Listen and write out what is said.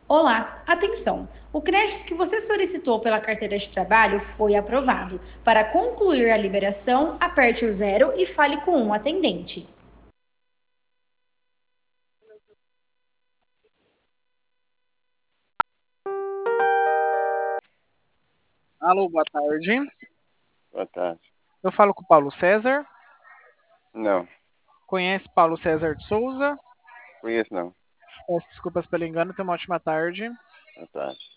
Olá, atenção! O crédito que você solicitou pela carteira de trabalho foi aprovado. Para concluir a liberação, aperte o zero e fale com um atendente. Alô, boa tarde. Boa tarde. Eu falo com o Paulo César. Não, Conhece Paulo César de Souza? conheço não. Peço desculpas pelo engano, tenha uma ótima tarde. Boa tarde.